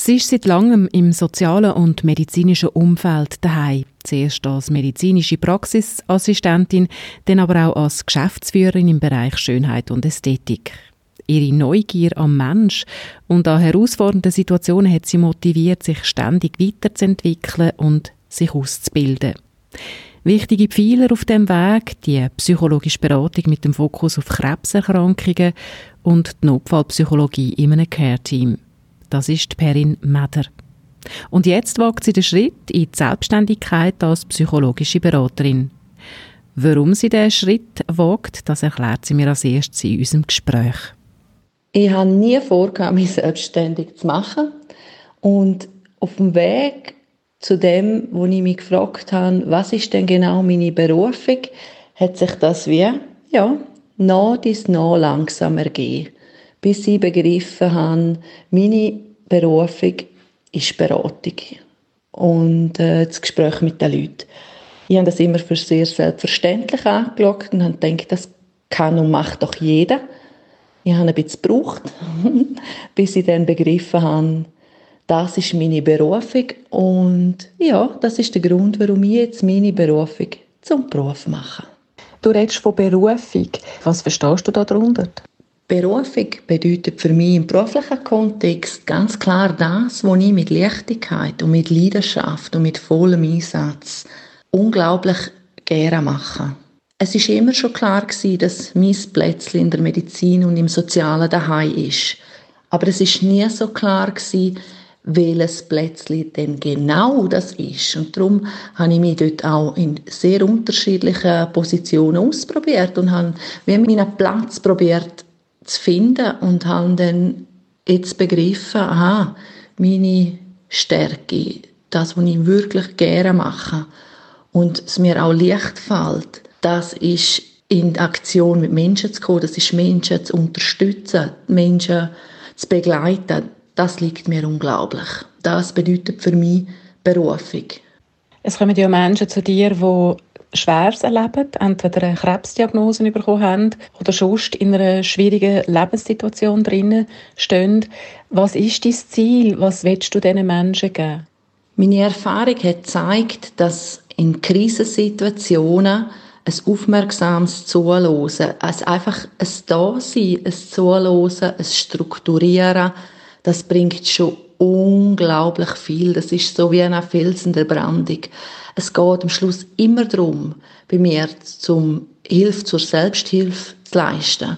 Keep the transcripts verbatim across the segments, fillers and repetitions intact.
Sie ist seit langem im sozialen und medizinischen Umfeld daheim. Zuerst als medizinische Praxisassistentin, dann aber auch als Geschäftsführerin im Bereich Schönheit und Ästhetik. Ihre Neugier am Mensch und an herausfordernden Situationen hat sie motiviert, sich ständig weiterzuentwickeln und sich auszubilden. Wichtige Pfeiler auf dem Weg, die psychologische Beratung mit dem Fokus auf Krebserkrankungen und die Notfallpsychologie in einem Care-Team. Das ist Perrin Meder. Und jetzt wagt sie den Schritt in die Selbstständigkeit als psychologische Beraterin. Warum sie diesen Schritt wagt, das erklärt sie mir als erstes in unserem Gespräch. Ich habe nie vor, mich selbstständig zu machen. Und auf dem Weg zu dem, wo ich mich gefragt habe, was ist denn genau meine Berufung, hat sich das wie, ja, nach dies nach langsam ergeben. Bis ich begriffen habe, meine Berufung ist Beratung und äh, das Gespräch mit den Leuten. Ich habe das immer für sehr selbstverständlich angeschaut und habe gedacht, das kann und macht doch jeder. Ich habe ein bisschen gebraucht, bis ich dann begriffen habe, das ist meine Berufung und ja, das ist der Grund, warum ich jetzt meine Berufung zum Beruf mache. Du redest von Berufung. Was verstehst du darunter? Berufung bedeutet für mich im beruflichen Kontext ganz klar das, was ich mit Leichtigkeit und mit Leidenschaft und mit vollem Einsatz unglaublich gerne mache. Es war immer schon klar, dass mein Plätzchen in der Medizin und im Sozialen daheim ist. Aber es war nie so klar, welches Plätzchen denn genau das ist. Und darum habe ich mich dort auch in sehr unterschiedlichen Positionen ausprobiert und habe meinen Platz probiert zu finden und habe dann jetzt begriffen, aha, meine Stärke, das, was ich wirklich gerne mache und es mir auch leicht fällt, das ist in Aktion mit Menschen zu kommen, das ist Menschen zu unterstützen, Menschen zu begleiten, das liegt mir unglaublich. Das bedeutet für mich Berufung. Es kommen ja Menschen zu dir, die Schweres erleben, entweder eine Krebsdiagnose bekommen haben oder sonst in einer schwierigen Lebenssituation drinnen stehen. Was ist dein Ziel? Was willst du diesen Menschen geben? Meine Erfahrung hat gezeigt, dass in Krisensituationen ein aufmerksames Zuhören, also einfach ein Dasein, ein Zuhören, ein Strukturieren, das bringt schon unglaublich viel. Das ist so wie ein Fels in der Brandung. Es geht am Schluss immer darum, bei mir zum Hilfe zur Selbsthilfe zu leisten.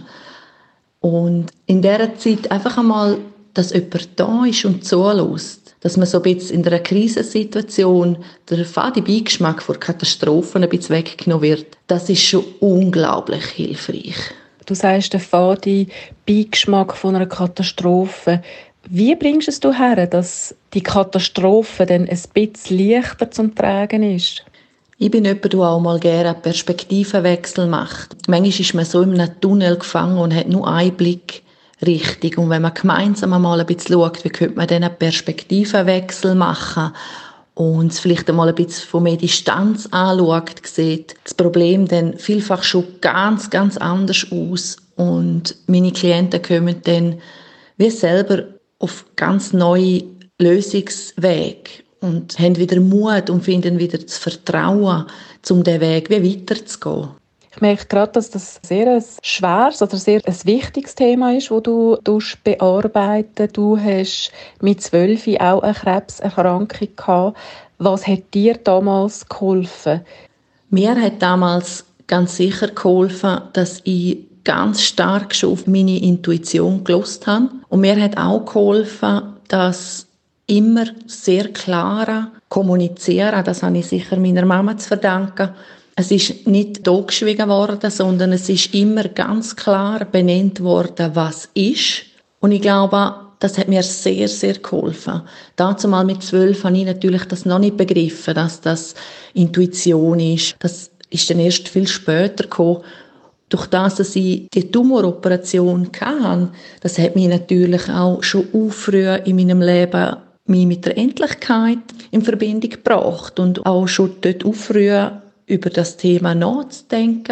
Und in dieser Zeit einfach einmal, dass jemand da ist und zulässt, dass man so ein bisschen in einer Krisensituation der fade Beigeschmack vor Katastrophen ein bisschen weggenommen wird, das ist schon unglaublich hilfreich. Du sagst, der fade Beigeschmack von einer Katastrophe. Wie bringst du es du her, dass die Katastrophe dann ein bisschen leichter zum Tragen ist? Ich bin jemand, der auch mal gerne einen Perspektivenwechsel macht. Manchmal ist man so in einem Tunnel gefangen und hat nur einen Blick richtig. Und wenn man gemeinsam einmal ein bisschen schaut, wie könnte man dann einen Perspektivenwechsel machen und es vielleicht einmal ein bisschen von mehr Distanz anschaut, sieht das Problem dann vielfach schon ganz, ganz anders aus. Und meine Klienten kommen dann wie selber auf ganz neue Lösungswege und haben wieder Mut und finden wieder das Vertrauen, um diesen Weg wie weiterzugehen. Ich merke gerade, dass das sehr ein schweres oder sehr ein wichtiges Thema ist, das du bearbeiten. Du hast mit zwölf auch eine Krebserkrankung gehabt. Was hat dir damals geholfen? Mir hat damals ganz sicher geholfen, dass ich ganz stark schon auf meine Intuition gehört habe. Und mir hat auch geholfen, dass immer sehr klar kommunizieren, das habe ich sicher meiner Mama zu verdanken. Es ist nicht totgeschwiegen worden, sondern es ist immer ganz klar benannt worden, was ist. Und ich glaube, das hat mir sehr, sehr geholfen. Dazu mal mit zwölf habe ich natürlich das noch nicht begriffen, dass das Intuition ist. Das ist dann erst viel später gekommen. Durch das, dass ich die Tumoroperation hatte, das hat mich natürlich auch schon früh in meinem Leben mich mit der Endlichkeit in Verbindung gebracht und auch schon dort früh über das Thema nachzudenken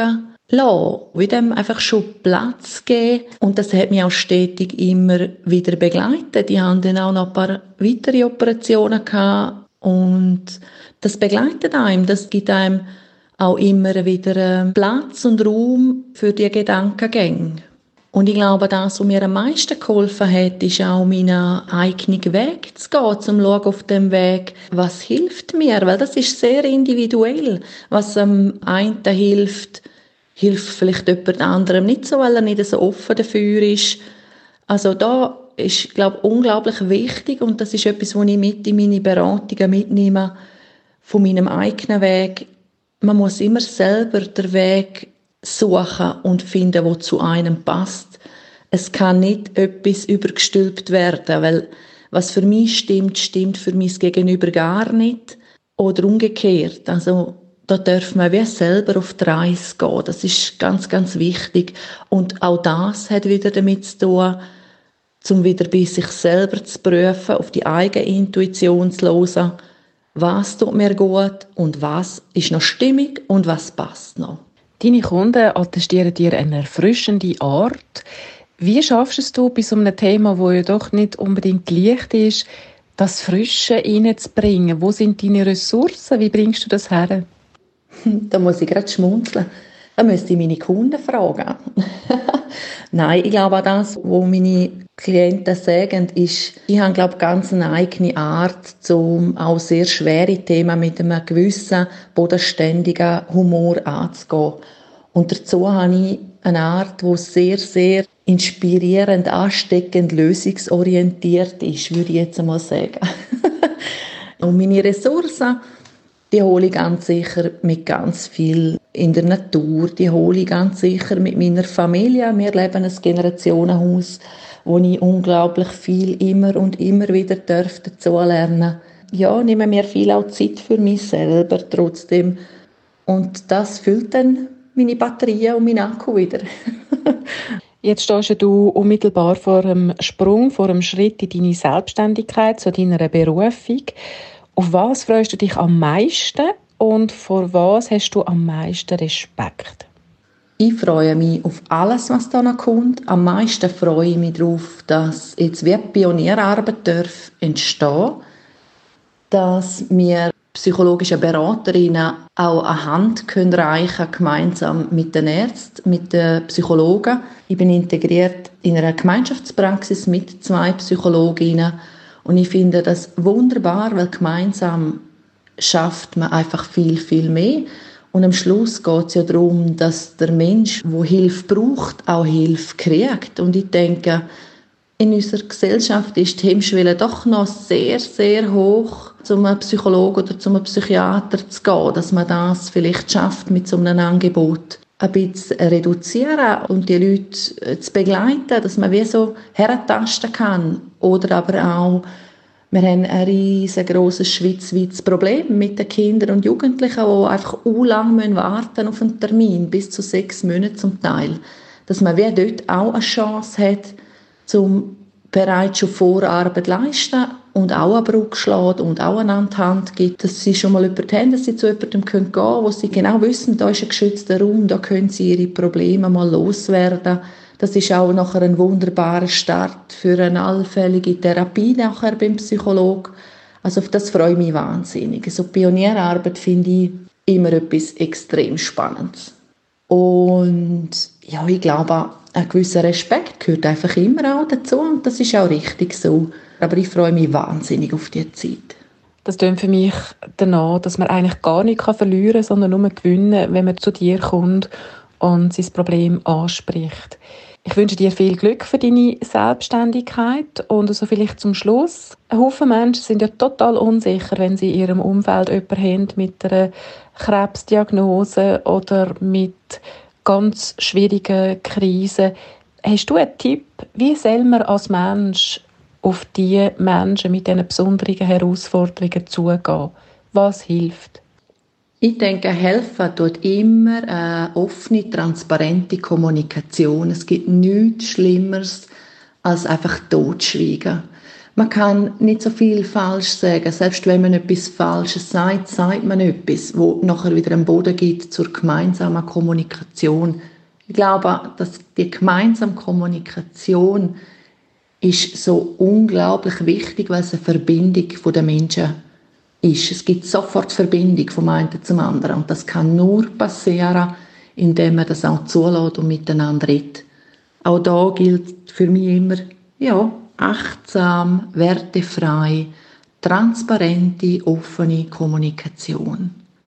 lassen, wie dem einfach schon Platz geben. Und das hat mich auch stetig immer wieder begleitet. Ich hatte dann auch noch ein paar weitere Operationen gehabt. Und das begleitet einem, das gibt einem auch immer wieder Platz und Raum für die Gedankengänge. Und ich glaube, das, was mir am meisten geholfen hat, ist auch meinen eigenen Weg zu gehen, zum schauen auf dem Weg, was hilft mir, weil das ist sehr individuell. Was am einen hilft, hilft vielleicht jemand anderem nicht so, weil er nicht so offen dafür ist. Also da ist, glaube ich, unglaublich wichtig und das ist etwas, was ich mit in meine Beratungen mitnehme, von meinem eigenen Weg. Man muss immer selber den Weg suchen und finden, wo zu einem passt. Es kann nicht etwas übergestülpt werden, weil was für mich stimmt, stimmt für mein Gegenüber gar nicht. Oder umgekehrt. Also da darf man wie selber auf die Reise gehen. Das ist ganz, ganz wichtig. Und auch das hat wieder damit zu tun, um wieder bei sich selber zu prüfen, auf die eigene Intuition zu hören. Was tut mir gut und was ist noch stimmig und was passt noch. Deine Kunden attestieren dir eine erfrischende Art. Wie schaffst du es bei so einem Thema, das ja doch nicht unbedingt leicht ist, das Frische reinzubringen? Wo sind deine Ressourcen? Wie bringst du das her? Da muss ich gerade schmunzeln. Da müsste ich meine Kunden fragen. Nein, ich glaube auch das, was meine Klienten sagen, ist, ich habe, glaube ich, ganz eine eigene Art, um auch sehr schwere Themen mit einem gewissen, bodenständigen Humor anzugehen. Und dazu habe ich eine Art, die sehr, sehr inspirierend, ansteckend, lösungsorientiert ist, würde ich jetzt einmal sagen. Und meine Ressourcen, die hole ich ganz sicher mit ganz viel in der Natur. Die hole ich ganz sicher mit meiner Familie. Wir leben ein Generationenhaus, wo ich unglaublich viel immer und immer wieder dazu lernen. Ja, nehme mir viel auch Zeit für mich selber trotzdem. Und das füllt dann meine Batterien und meinen Akku wieder. Jetzt stehst du unmittelbar vor einem Sprung, vor einem Schritt in deine Selbstständigkeit, zu deiner Berufung. Auf was freust du dich am meisten und vor was hast du am meisten Respekt? Ich freue mich auf alles, was da noch kommt. Am meisten freue ich mich darauf, dass jetzt wie Pionierarbeit darf entstehen, dass wir psychologische Beraterinnen auch eine Hand können reichen, gemeinsam mit den Ärzten, mit den Psychologen. Ich bin integriert in einer Gemeinschaftspraxis mit zwei Psychologinnen und ich finde das wunderbar, weil gemeinsam schafft man einfach viel, viel mehr. Und am Schluss geht es ja darum, dass der Mensch, der Hilfe braucht, auch Hilfe kriegt. Und ich denke, in unserer Gesellschaft ist die Hemmschwelle doch noch sehr, sehr hoch, zum Psychologen oder zum Psychiater zu gehen, dass man das vielleicht schafft, mit so einem Angebot ein bisschen reduzieren und die Leute zu begleiten, dass man wie so herentasten kann. Oder aber auch, wir haben ein riesengroßes schweizweites Problem mit den Kindern und Jugendlichen, die einfach u lang warten auf einen Termin, bis zu sechs Monate zum Teil. Dass man wie dort auch eine Chance hat, zum bereits schon Vorarbeit leisten und auch eine Brücke schlägt und auch einander die Hand gibt, dass sie schon mal jemanden haben, dass sie zu jemandem gehen können, wo sie genau wissen, da ist ein geschützter Raum, da können sie ihre Probleme mal loswerden. Das ist auch nachher ein wunderbarer Start für eine allfällige Therapie nachher beim Psychologen. Also auf das freue ich mich wahnsinnig. Also Pionierarbeit finde ich immer etwas extrem Spannendes. Und ja, ich glaube, ein gewisser Respekt gehört einfach immer auch dazu und das ist auch richtig so. Aber ich freue mich wahnsinnig auf diese Zeit. Das klingt für mich danach, dass man eigentlich gar nicht verlieren kann, sondern nur gewinnen, wenn man zu dir kommt und sein Problem anspricht. Ich wünsche dir viel Glück für deine Selbstständigkeit und also vielleicht zum Schluss. Ein Haufen Menschen sind ja total unsicher, wenn sie in ihrem Umfeld jemanden haben mit einer Krebsdiagnose oder mit ganz schwierigen Krisen. Hast du einen Tipp, wie soll man als Mensch auf die Menschen mit diesen besonderen Herausforderungen zugehen? Was hilft? Ich denke, helfen tut immer eine offene, transparente Kommunikation. Es gibt nichts Schlimmeres, als einfach totschweigen. Man kann nicht so viel falsch sagen. Selbst wenn man etwas Falsches sagt, sagt man etwas, wo nachher wieder einen Boden gibt zur gemeinsamen Kommunikation. Ich glaube, dass die gemeinsame Kommunikation ist so unglaublich wichtig, weil es eine Verbindung der Menschen ist. Es gibt sofort Verbindung vom einen zum anderen. Und das kann nur passieren, indem man das auch zulässt und miteinander redet. Auch da gilt für mich immer, ja, achtsam, wertefrei, transparente, offene Kommunikation.